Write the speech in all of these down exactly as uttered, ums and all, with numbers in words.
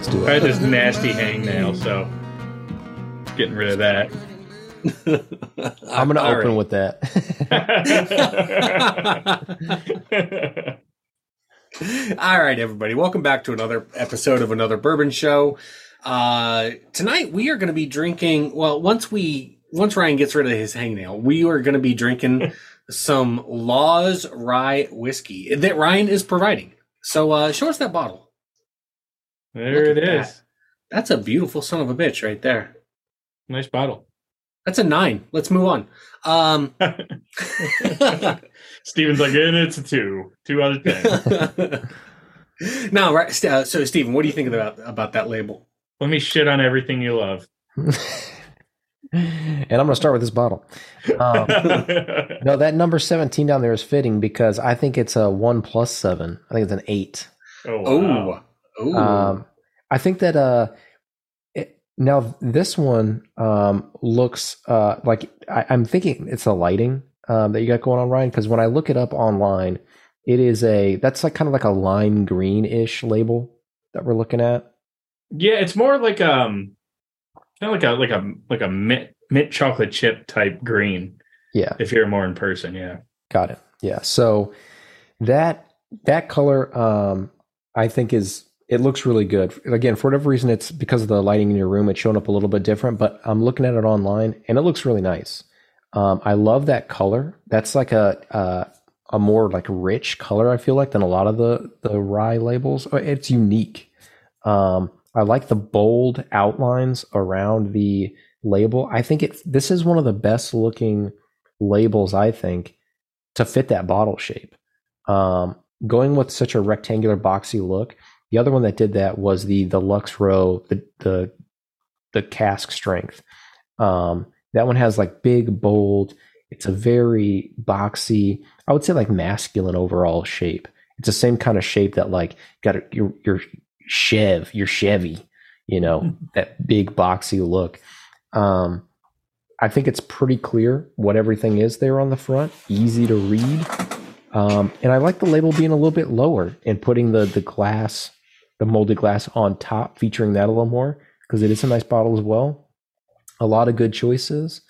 do I it. had this nasty hangnail, so getting rid of that. I'm going to All open right. with that. All right, everybody. Welcome back to another episode of Another Bourbon Show. Uh, tonight we are going to be drinking. Well, once we once Ryan gets rid of his hangnail, we are going to be drinking some Laws Rye whiskey that Ryan is providing. So, uh, show us that bottle. There Look it at is. that. That's a beautiful son of a bitch right there. Nice bottle. That's a nine. Let's move on. Um, Steven's like, and it's a two. Two out of ten. now, right, uh, so Steven, what do you think about about that label? Let me shit on everything you love. And I'm going to start with this bottle. Um, no, that number seventeen down there is fitting because I think it's a one plus seven. I think it's an eight. Oh, wow. Oh, Um, I think that uh, it, now this one um, looks uh, like I, I'm thinking it's the lighting um, that you got going on, Ryan. Because when I look it up online, it is a that's like kind of like a lime green ish label that we're looking at. Yeah, it's more like um, kind of like a like a like a mint mint chocolate chip type green. Yeah, If you're more in person, yeah. got it. Yeah, so that that color um, I think is. It looks really good. Again, for whatever reason, it's because of the lighting in your room, it's showing up a little bit different, but I'm looking at it online and it looks really nice. Um, I love that color. That's like a, a a more like rich color, I feel like, than a lot of the, the rye labels. It's unique. Um, I like the bold outlines around the label. I think it. This is one of the best looking labels, I think, to fit that bottle shape. Um, going with such a rectangular, boxy look. The other one that did that was the the Lux Row, the the the cask strength. Um, that one has like big, bold. It's a very boxy, I would say like masculine overall shape. It's the same kind of shape that like got a, your your Chev, your Chevy, you know, that big boxy look. Um, I think it's pretty clear what everything is there on the front, easy to read. Um, and I like the label being a little bit lower and putting the the glass, the molded glass on top, featuring that a little more because it is a nice bottle as well. A lot of good choices.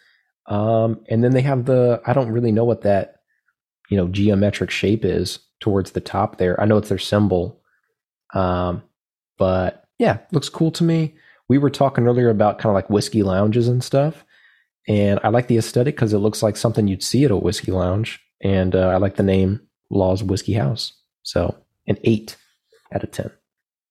Um, and then they have the, I don't really know what that, you know, geometric shape is towards the top there. I know it's their symbol. Um, but yeah, looks cool to me. We were talking earlier about kind of like whiskey lounges and stuff. And I like the aesthetic because it looks like something you'd see at a whiskey lounge. And uh, I like the name Laws Whiskey House. So an eight out of ten.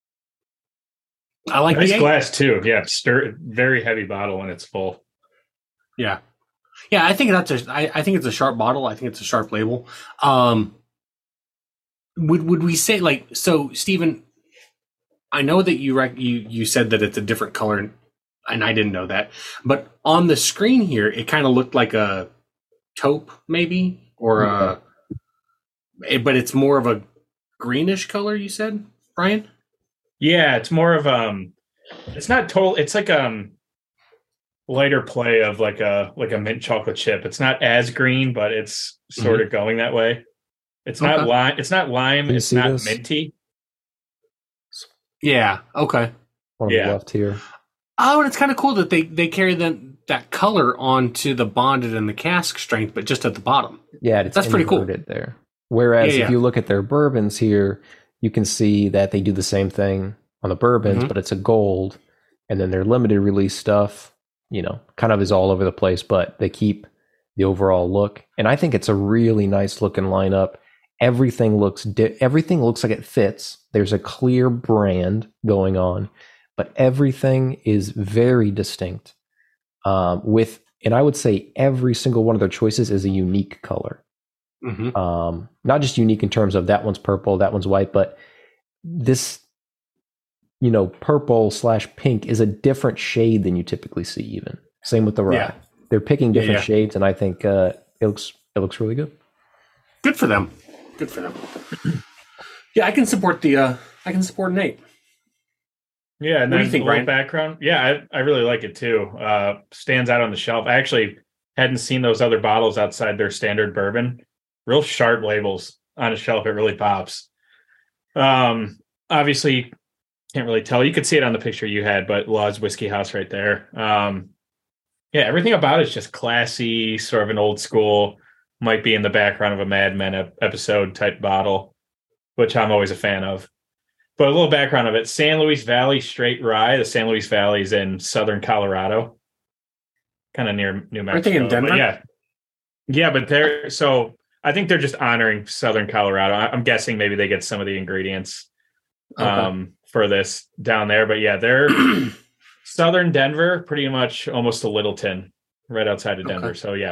I like Nice the eight. glass too. Yeah, stir, very heavy bottle when it's full. Yeah, yeah. I think that's a. I, I think it's a sharp bottle. I think it's a sharp label. Um, would would we say like so, Stephen? I know that you rec- you you said that it's a different color, and I didn't know that. But on the screen here, it kind of looked like a taupe, maybe, or a. It, but it's more of a greenish color. You said, Brian? Yeah, it's more of um, it's not total. It's like um, lighter play of like a like a mint chocolate chip. It's not as green, but it's sort Mm-hmm. of going that way. It's not Okay. lime. It's not lime. Can you It's see not this? minty. Yeah. Okay. On Yeah. the left here. Oh, and it's kind of cool that they they carry that that color onto the bonded and the cask strength, but just at the bottom. Yeah, it's That's pretty cool. inverted there. Whereas Yeah, yeah. if you look at their bourbons here, you can see that they do the same thing on the bourbons, Mhm. but it's a gold. And then their limited release stuff, you know, kind of is all over the place, but they keep the overall look. And I think it's a really nice looking lineup. Everything looks di- everything looks like it fits. There's a clear brand going on, but everything is very distinct. Um, with and I would say every single one of their choices is a unique color. Mm-hmm. Um, not just unique in terms of that one's purple, that one's white, but this, you know, purple slash pink is a different shade than you typically see. Even same with the rye, Yeah. they're picking Yeah, different yeah. shades, and I think uh, it looks it looks really good. Good for them. Good for them. Yeah, I can support the. Uh, I can support Nate. Yeah, and What do then you think, a little Ryan? background. Yeah, I, I really like it too. Uh, stands out on the shelf. I actually hadn't seen those other bottles outside their standard bourbon. Real sharp labels on a shelf. It really pops. Um, obviously, can't really tell. You could see it on the picture you had, but Law's Whiskey House right there. Um, yeah, everything about it is just classy, sort of an old school, might be in the background of a Mad Men ep- episode type bottle, which I'm always a fan of. But a little background of it, San Luis Valley Straight Rye. The San Luis Valley is in southern Colorado, kind of near New Mexico. Aren't they in Denver? But yeah. Yeah, but they're, so I think they're just honoring southern Colorado. I- I'm guessing maybe they get some of the ingredients Okay. um, for this down there. But yeah, they're southern Denver, pretty much almost to Littleton, right outside of Denver. Okay. So yeah.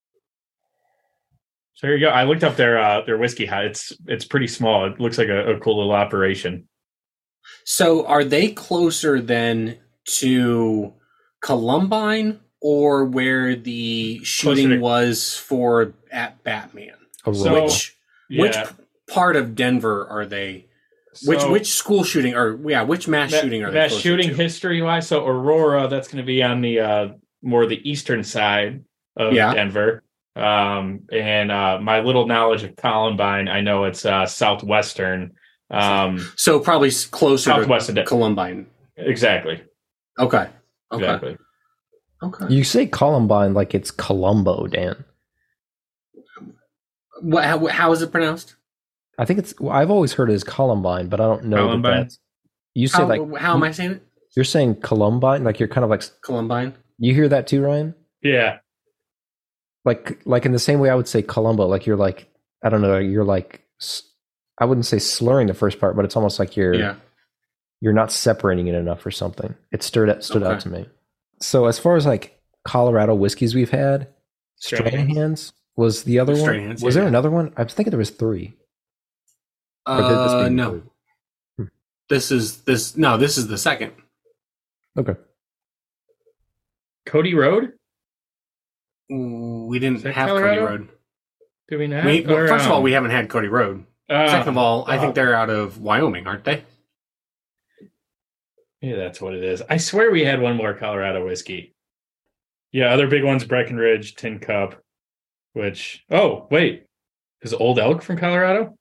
So here you go. I looked up their uh, their whiskey hut. It's it's pretty small. It looks like a, a cool little operation. So are they closer then to Columbine or where the shooting Closer to- was for at Batman? Aurora. So- Which which Yeah. p- part of Denver are they? Which So- which school shooting or yeah, which mass that, shooting are they that closer shooting to? history wise? So Aurora, that's going to be on the uh, more the eastern side of Yeah. Denver. Um, and uh, my little knowledge of Columbine, I know it's uh, southwestern. Um, So probably s- closer Southwest of to Den- Columbine. exactly. Okay. Okay. Exactly. Okay. You say Columbine like it's Columbo, Dan. What how, how is it pronounced? I think it's. Well, I've always heard it as Columbine, but I don't know that Columbine? that's. You say How, like how am I saying it? you're saying Columbine, like you're kind of like Columbine. you hear that too, Ryan? Yeah. Like like in the same way I would say Columbo, like you're like I don't know, you're like s- I wouldn't say slurring the first part, but it's almost like you're Yeah. you're not separating it enough or something. It stood out stood out Okay. to me. So as far as like Colorado whiskeys we've had, Stranahan's. Stranahan's was the other one. Stranahan's, Was yeah, there yeah. another one? I was thinking there was three. Or did this Uh, be no. included? This is this no, this is the second. Okay. Cody Road? Ooh, We didn't Is that have Colorado? Cody Road. Do we not? We, well, Or, first of all, um, we haven't had Cody Road. uh, Second of all, I uh, think they're out of Wyoming, aren't they? yeah, that's what it is. I swear we had one more Colorado whiskey. Yeah, other big ones, Breckenridge, Tin Cup, which, oh, wait. Is Old Elk from Colorado?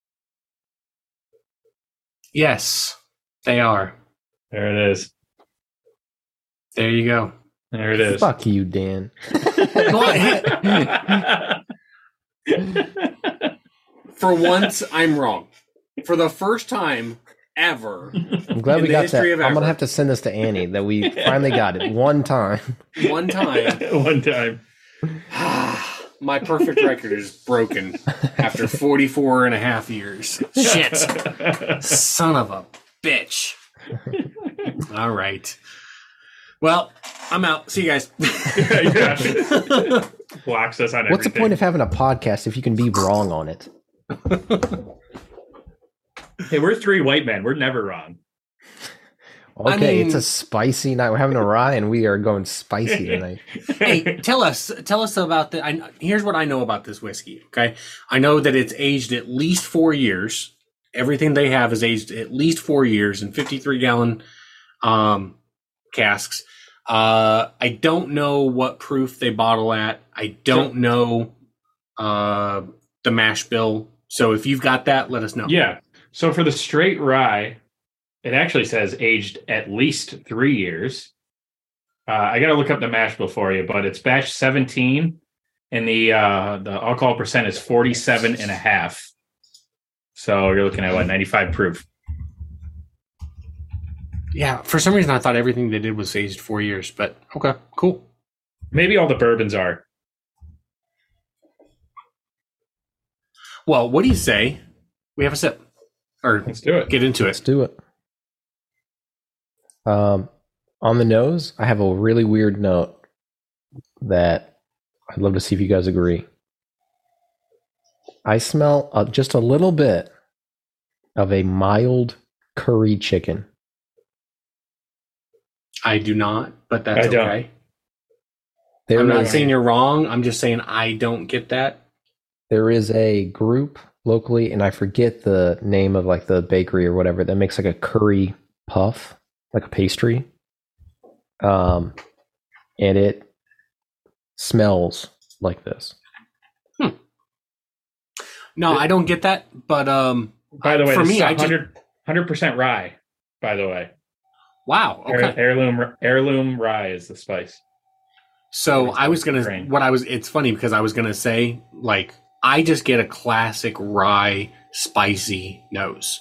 Yes, they are. There it is. There you go. There it is. Fuck you, Dan. For once, I'm wrong. For the first time ever, I'm glad In we the got history that. of I'm ever. gonna have to send this to Annie that we finally got it one time. one time, One time. my perfect record is broken after forty-four and a half years. Shit. Son of a bitch. All right. Well, I'm out. See you guys. Yeah. Blocks us on What's the everything. point of having a podcast if you can be wrong on it? Hey, we're three white men. We're never wrong. Okay, I mean- it's a spicy night. We're having a rye, and we are going spicy tonight. Hey, tell us, tell us about the. I, here's what I know about this whiskey. Okay, I know that it's aged at least four years. Everything they have is aged at least four years in fifty-three gallon um, casks. Uh, I don't know what proof they bottle at. I don't know uh, the mash bill. So if you've got that, let us know. Yeah. So for the straight rye, it actually says aged at least three years. Uh, I got to look up the mash bill for you, but it's batch seventeen, and the uh, the alcohol percent is forty-seven and a half. So you're looking at what, ninety-five proof. Yeah. For some reason, I thought everything they did was aged four years. But okay, cool. Maybe all the bourbons are. Well, what do you say? We have a sip, or Let's do it. get into Let's it. do it. Um, on the nose, I have a really weird note that I'd love to see if you guys agree. I smell uh, just a little bit of a mild curry chicken. I do not, but that's I don't. okay. There I'm not is- saying you're wrong. I'm just saying I don't get that. there is a group locally, and I forget the name of like the bakery or whatever that makes like a curry puff, like a pastry. Um, and it smells like this. No, I don't get that. But um, By the way, for this me, is I just, one hundred percent rye. by the way. Wow. Okay. Heir- heirloom heirloom rye is the spice. So It's I was like gonna. grain. What I was. It's funny because I was gonna say like I just get a classic rye spicy nose.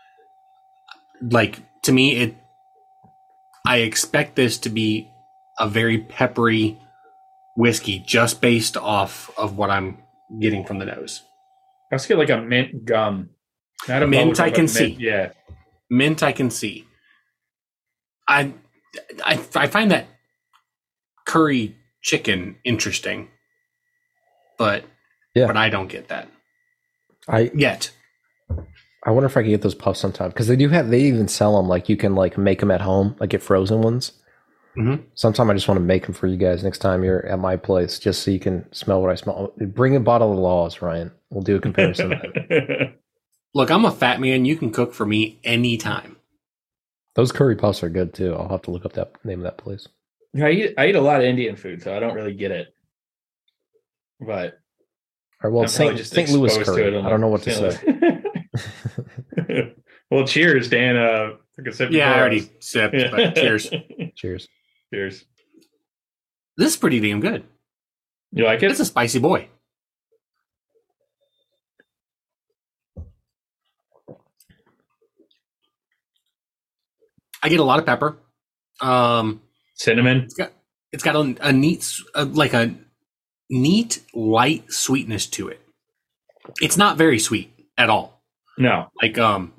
Like to me, it. I expect this to be a very peppery whiskey just based off of what I'm getting from the nose. Let's get like a mint gum. Not a Mint bubblegum, I can but see. mint- Yeah. Mint I can see. I, I I find that curry chicken interesting, but Yeah. but I don't get that I yet. I wonder if I could get those puffs sometime because they do have. They even sell them like you can like make them at home, like get frozen ones. Mhm. Sometime I just want to make them for you guys next time you're at my place, just so you can smell what I smell. Bring a bottle of Laws, Ryan. We'll do a comparison. Look, I'm a fat man. You can cook for me anytime. Those curry puffs are good too. I'll have to look up that name of that place. I eat I eat a lot of Indian food, so I don't really get it. But Or well, I'm Saint probably just Saint Louis exposed to curry. it on I don't know what the- to say. Well, cheers, Dan. Uh, took a sip Yeah, I before already us. sipped, but cheers. Cheers. Cheers. This is pretty damn good. You like it? It's a spicy boy. I get a lot of pepper. Um, Cinnamon. it's got a, a neat, s- uh like a neat light sweetness to it. It's not very sweet at all. No. Like um,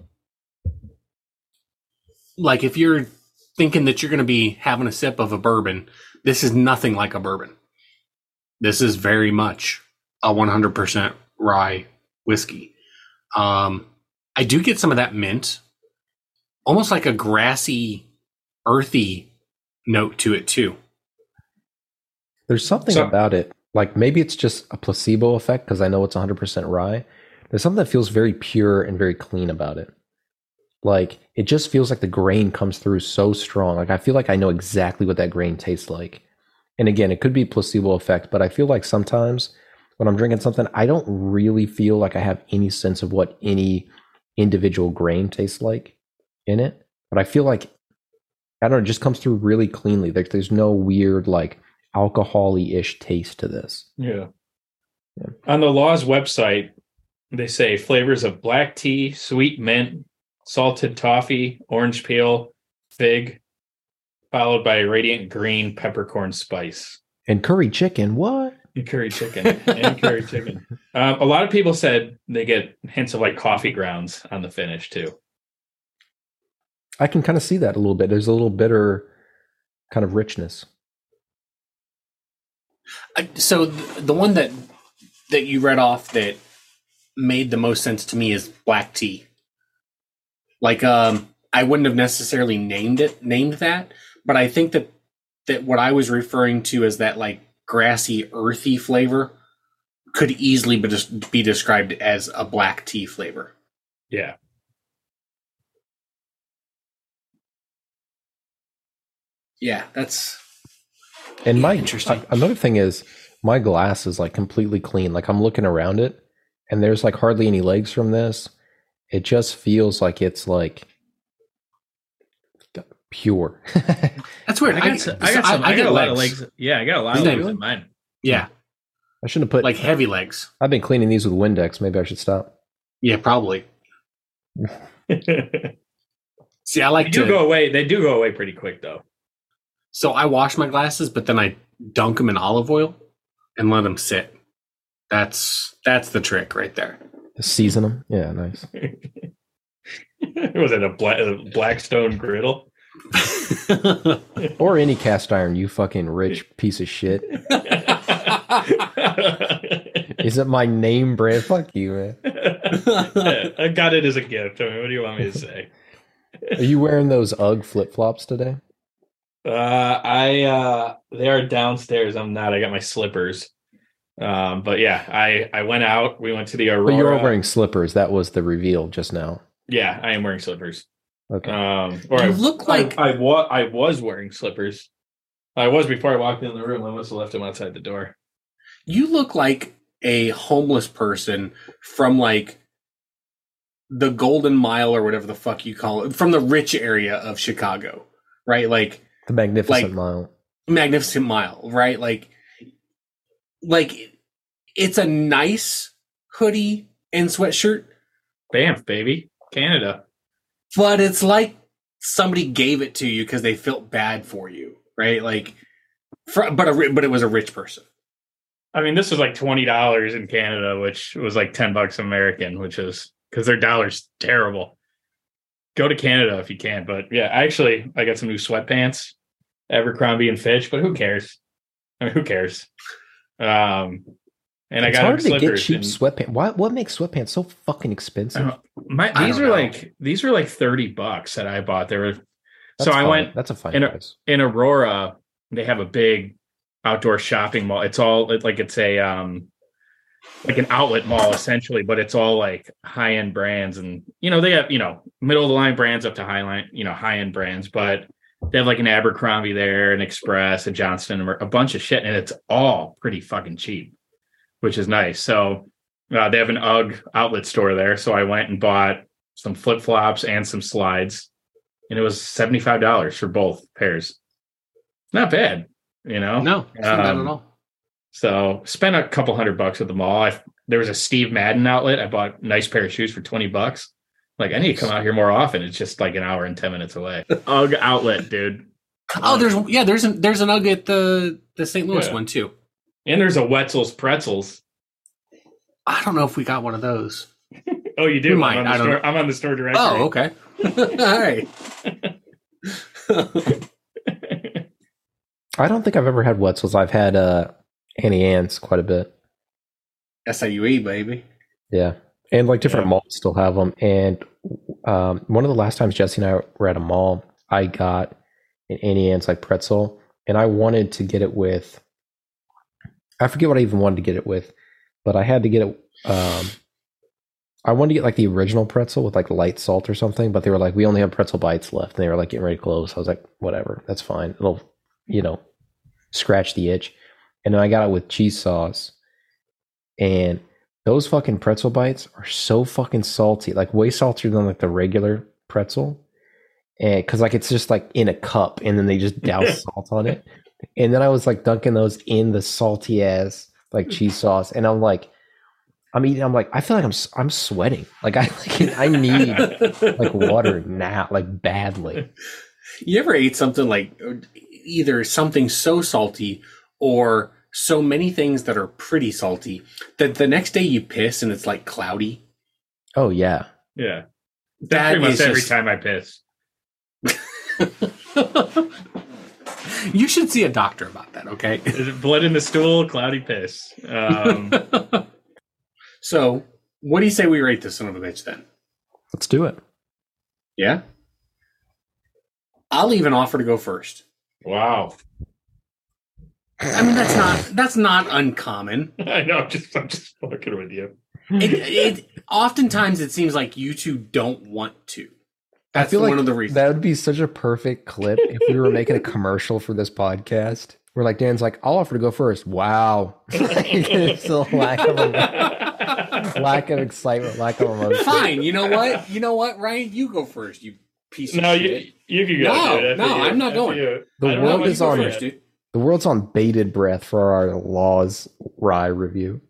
like if you're thinking that you're going to be having a sip of a bourbon, this is nothing like a bourbon. This is very much a one hundred percent rye whiskey. Um, I do get some of that mint, almost like a grassy, earthy note to it too. There's something So- about it. Like maybe it's just a placebo effect because I know it's one hundred percent rye. There's something that feels very pure and very clean about it. Like it just feels like the grain comes through so strong. Like I feel like I know exactly what that grain tastes like. And again, it could be placebo effect, but I feel like sometimes when I'm drinking something, I don't really feel like I have any sense of what any individual grain tastes like in it. But I feel like I don't know, it just comes through really cleanly. Like there's no weird like alcohol-y ish taste to this. Yeah. Yeah. On the Laws website, they say flavors of black tea, sweet mint, salted toffee, orange peel, fig, followed by radiant green peppercorn spice. And curry chicken, what? And curry chicken. and curry chicken. Um, a lot of people said they get hints of like coffee grounds on the finish too. I can kind of see that a little bit. There's a little bitter kind of richness. Uh, So th- the one that that you read off that made the most sense to me is black tea. Like um I wouldn't have necessarily named it named that, but I think that that what I was referring to as that like grassy earthy flavor could easily be, des- be described as a black tea flavor. Yeah. Yeah, that's And my Interesting. another thing is my glass is like completely clean. Like I'm looking around it and there's like hardly any legs from this. It just feels like it's like pure. that's weird. I got, some, I got, some, I, I got get a lot of legs. legs. Yeah, I got a lot of Really? legs in mine. Yeah, I shouldn't have put like heavy legs. I've been cleaning these with Windex. Maybe I should stop. Yeah, probably. they See, I like do to go away. They do go away pretty quick though. So I wash my glasses, but then I dunk them in olive oil and let them sit. That's that's the trick right there. Season them. Yeah, nice. Was it a, black, a Blackstone griddle? Or any cast iron, you fucking rich piece of shit. Is it my name brand? Fuck you, man. I got it as a gift. I mean, what do you want me to say? Are you wearing those UGG flip flops today? Uh, I uh, they are downstairs. I'm not. I got my slippers. Um, but yeah, I I went out. We went to the Aurora. But you were wearing slippers. That was the reveal just now. Yeah, I am wearing slippers. Okay. Um, or You I look like- I, I was I was wearing slippers. I was before I walked in the room. I must have left them outside the door. You look like a homeless person from like the Golden Mile or whatever the fuck you call it, from the rich area of Chicago, right? Like The Magnificent like, Mile. Magnificent Mile, right? Like, like it's a nice hoodie and sweatshirt, Banff, baby. Canada. but it's like somebody gave it to you because they felt bad for you, right? Like, for, but a ri- but it was a rich person. I mean, this was like twenty dollars in Canada, which was like ten bucks American, which is because their dollar's terrible. Go to Canada if you can. But yeah, actually, I got some new sweatpants, Abercrombie and Fitch, but who cares? I mean, who cares? Um, and It's I got hard to get slippers. cheap and- sweatpants. Why, what makes sweatpants so fucking expensive? Uh, my, I these don't are know. like these were like thirty bucks that I bought. They were That's so I fine. went That's a fine in a- price. in Aurora. They have a big outdoor shopping mall. It's all it- like it's a um like an outlet mall essentially, but it's all like high end brands, and you know they have you know middle of the line brands up to high line you know high end brands, but they have like an Abercrombie there, an Express, a Johnston, a bunch of shit, and it's all pretty fucking cheap, which is nice. So uh, they have an UGG outlet store there, so I went and bought some flip flops and some slides, and it was seventy five dollars for both pairs. Not bad, you know. No, it's not bad Um, at all. So spent a couple hundred bucks at the mall. I, there was a Steve Madden outlet. I bought a nice pair of shoes for twenty bucks. Like, I need to come out here more often. It's just like an hour and ten minutes away. UGG outlet, dude. Oh, there's yeah, there's an there's an UGG at the the Saint Louis Yeah. one too. And there's a Wetzel's Pretzels. I don't know if we got one of those. Oh, you do? We might. I'm on the I don't store, know. I'm on the store directory. Oh, okay. All right. I don't think I've ever had Wetzel's. I've had uh, Annie Ann's quite a bit. S I U E, baby. Yeah. And like different Yeah. malls still have them. And um, one of the last times Jesse and I were at a mall, I got an Annie Ann's like pretzel, and I wanted to get it with, I forget what I even wanted to get it with, but I had to get it. Um, I wanted to get like the original pretzel with like light salt or something, but they were like, we only have pretzel bites left. And they were like getting ready to close. I was like, whatever, that's fine. It'll, you know, scratch the itch. And then I got it with cheese sauce. And those fucking pretzel bites are so fucking salty, like way saltier than like the regular pretzel. And because like it's just like in a cup, and then they just douse salt on it. And then I was like dunking those in the salty ass like cheese sauce, and I'm like, I'm eating. I'm like, I feel like I'm I'm sweating. Like I like, I need like water now, like badly. You ever ate something like either something so salty or so many things that are pretty salty that the next day you piss and it's like cloudy? Oh yeah. Yeah. That's That pretty much is every just- time I piss. You should see a doctor about that, okay? Is it blood in the stool, cloudy piss? Um, So, what do you say we rate this son of a bitch then? Let's do it. Yeah? I'll even offer to go first. wow. I mean, that's not that's not uncommon. I know. I'm just, I'm just fucking with you. It, it oftentimes it seems like you two don't want to. That's I feel one like of the reasons. that would be such a perfect clip if we were making a commercial for this podcast. Where like Dan's like, I'll offer to go first. Wow. It's a lack of lack of excitement, lack of emotion. Fine. You know what? You know what, Ryan? You go first. You piece of No, shit. you you can go. No, dude. After no, you. I'm not After going. you. The I don't world know what is you on- go first, for. dude. The world's on bated breath for our Laws Rye review.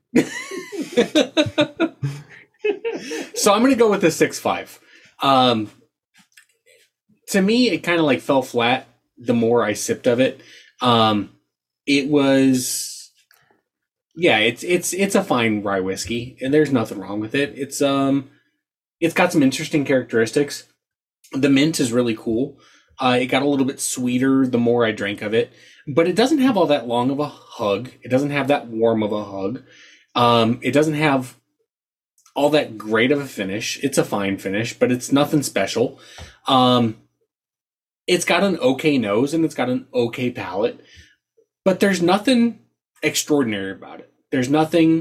So I'm going to go with a six five. Um, to me, it kind of like fell flat the more I sipped of it. Um, it was, yeah, it's it's it's a fine rye whiskey, and there's nothing wrong with it. It's um, it's got some interesting characteristics. The mint is really cool. Uh, it got a little bit sweeter the more I drank of it, but it doesn't have all that long of a hug. It doesn't have that warm of a hug. Um, it doesn't have all that great of a finish. It's a fine finish, but it's nothing special. Um, it's got an okay nose and it's got an okay palate, but there's nothing extraordinary about it. There's nothing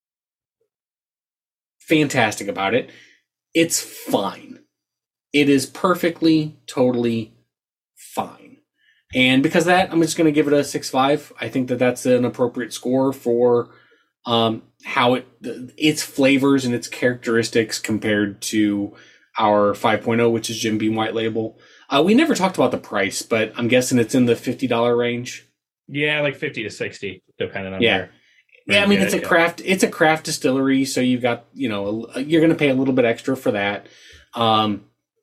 fantastic about it. It's fine. It is perfectly, totally fine. And because of that, I'm just going to give it a six five. I think that that's an appropriate score for um, how it its flavors and its characteristics compared to our five point oh, which is Jim Beam White Label. Uh, we never talked about the price, but I'm guessing it's in the fifty dollars range. Yeah, like fifty to sixty, depending on yeah. where. Yeah, I mean it's a craft. It's a craft distillery, so you've got you know you're going to pay a little bit extra for that. Um,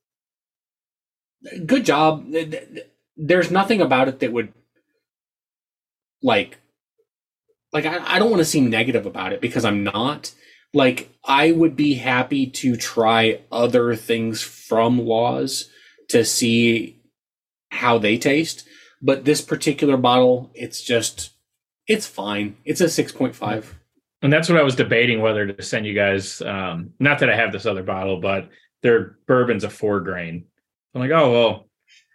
good job. There's nothing about it that would like like I, I don't want to seem negative about it because I'm not. Like I would be happy to try other things from Laws to see how they taste, but this particular bottle, it's just. It's fine. It's a six point five. And that's what I was debating whether to send you guys. Um, not that I have this other bottle, but their bourbon's a four grain. I'm like, oh, well,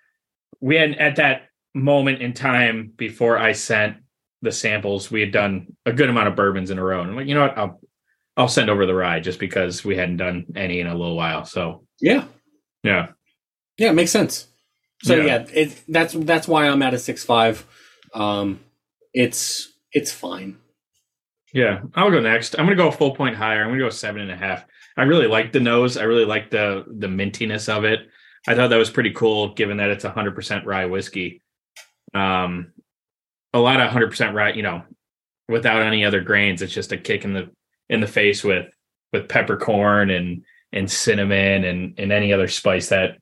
we had at that moment in time before I sent the samples, we had done a good amount of bourbons in a row. And I'm like, you know what? I'll, I'll send over the rye just because we hadn't done any in a little while. So yeah. Yeah. Yeah. It makes sense. So yeah, yeah it, that's, that's why I'm at a six five. Um, It's it's fine. Yeah, I'll go next. I'm going to go a full point higher. I'm going to go seven and a half. I really like the nose. I really like the the mintiness of it. I thought that was pretty cool, given that it's one hundred percent rye whiskey. Um, a lot of one hundred percent rye, you know, without any other grains. It's just a kick in the in the face with with peppercorn and and cinnamon and and any other spice that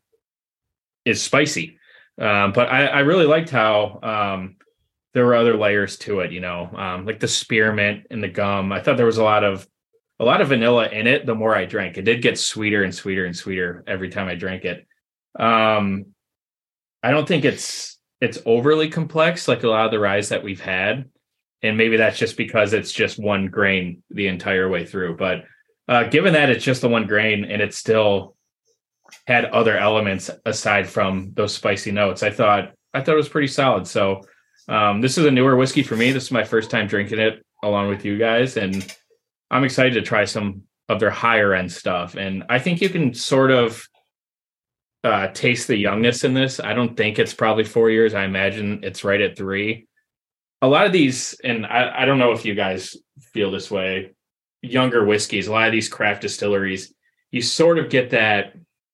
is spicy. Um, but I, I really liked how. Um, There were other layers to it, you know, um, like the spearmint and the gum. I thought there was a lot of a lot of vanilla in it. The more I drank, it did get sweeter and sweeter and sweeter every time I drank it. Um, I don't think it's it's overly complex like a lot of the ryes that we've had, and maybe that's just because it's just one grain the entire way through. But uh, given that it's just the one grain and it still had other elements aside from those spicy notes, I thought I thought it was pretty solid. So. Um, this is a newer whiskey for me. This is my first time drinking it along with you guys, and I'm excited to try some of their higher end stuff. And I think you can sort of uh, taste the youngness in this. I don't think it's probably four years. I imagine it's right at three. A lot of these, and I, I don't know if you guys feel this way, younger whiskeys, a lot of these craft distilleries, you sort of get that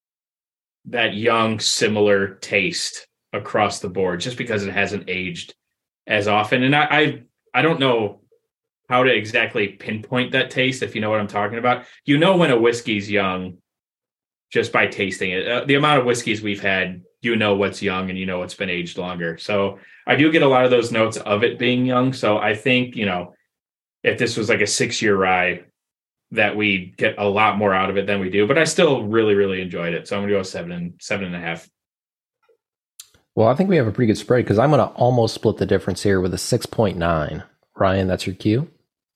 that young, similar taste across the board just because it hasn't aged as often. And I, I I don't know how to exactly pinpoint that taste, if you know what I'm talking about. You know when a whiskey's young just by tasting it. Uh, the amount of whiskeys we've had, you know what's young and you know it's been aged longer. So I do get a lot of those notes of it being young. So I think, you know, if this was like a six-year rye, that we get a lot more out of it than we do. But I still really, really enjoyed it. So I'm going to go seven and seven and a half. Well, I think we have a pretty good spread because I'm going to almost split the difference here with a six point nine. Ryan, that's your cue.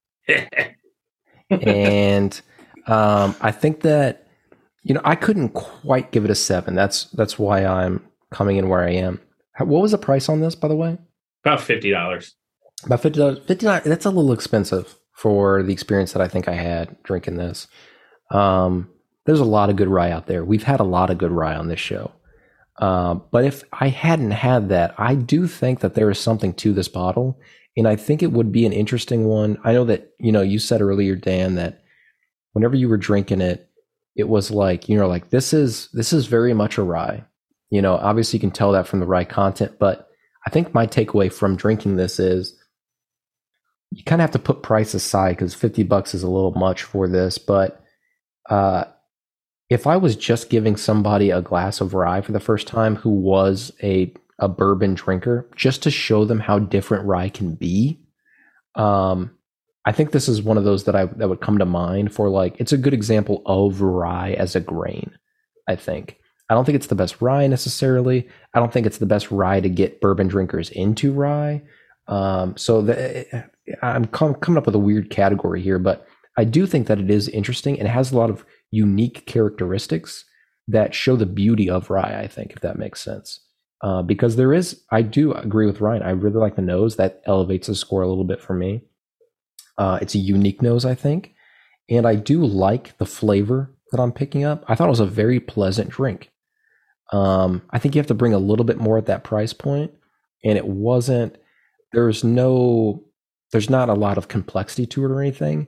And um, I think that, you know, I couldn't quite give it a seven. That's that's why I'm coming in where I am. What was the price on this, by the way? About fifty dollars. About fifty dollars. fifty dollars, that's a little expensive for the experience that I think I had drinking this. Um, there's a lot of good rye out there. We've had a lot of good rye on this show. Uh, but if I hadn't had that, I do think that there is something to this bottle, and I think it would be an interesting one. I know that, you know, you said earlier, Dan, that whenever you were drinking it, it was like, you know, like this is this is very much a rye. You know, obviously you can tell that from the rye content, but I think my takeaway from drinking this is you kind of have to put price aside because fifty bucks is a little much for this, but uh if I was just giving somebody a glass of rye for the first time who was a, a bourbon drinker, just to show them how different rye can be, um, I think this is one of those that I that would come to mind for, like, it's a good example of rye as a grain, I think. I don't think it's the best rye necessarily. I don't think it's the best rye to get bourbon drinkers into rye. Um, so the, I'm com- coming up with a weird category here, but I do think that it is interesting and it has a lot of unique characteristics that show the beauty of rye, I think, if that makes sense. Uh, because there is, I do agree with Ryan. I really like the nose. That elevates the score a little bit for me. Uh, it's a unique nose, I think. And I do like the flavor that I'm picking up. I thought it was a very pleasant drink. Um, I think you have to bring a little bit more at that price point. And it wasn't, there's no, there's not a lot of complexity to it or anything.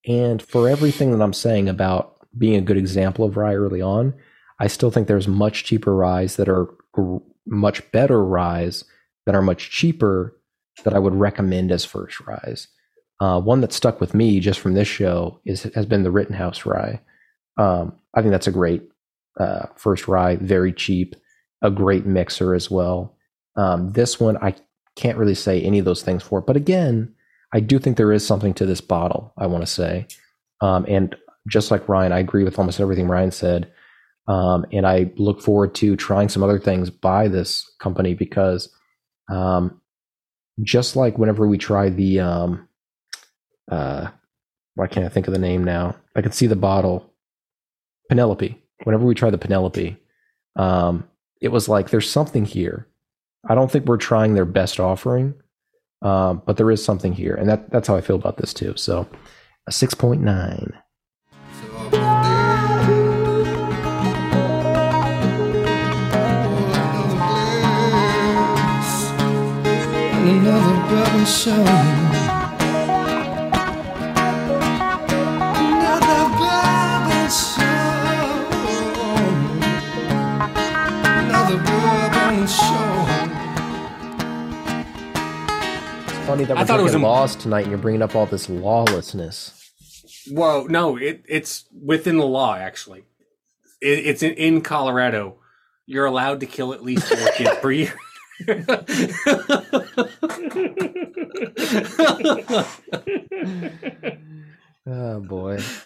And for everything that I'm saying about being a good example of rye early on, I still think there's much cheaper ryes that are gr- much better ryes that are much cheaper that I would recommend as first ryes. Uh, one that stuck with me just from this show is has been the Rittenhouse rye. Um, I think that's a great uh, first rye, very cheap, a great mixer as well. Um, this one, I can't really say any of those things for, but again, I do think there is something to this bottle, I want to say. Um, and just like Ryan, I agree with almost everything Ryan said. Um, and I look forward to trying some other things by this company because um, just like whenever we try the, um, uh, why can't I think of the name now? I can see the bottle, Penelope. Whenever we try the Penelope, um, it was like, there's something here. I don't think we're trying their best offering, um, but there is something here. And that, that's how I feel about this too. So a six point nine. Another brother show. Another brother show. Another brother show. It's funny that I we're thought it was talking a- laws tonight and you're bringing up all this lawlessness. Whoa, no, it, it's within the law, actually. It, it's in, in Colorado. You're allowed to kill at least four kids per year. Oh boy.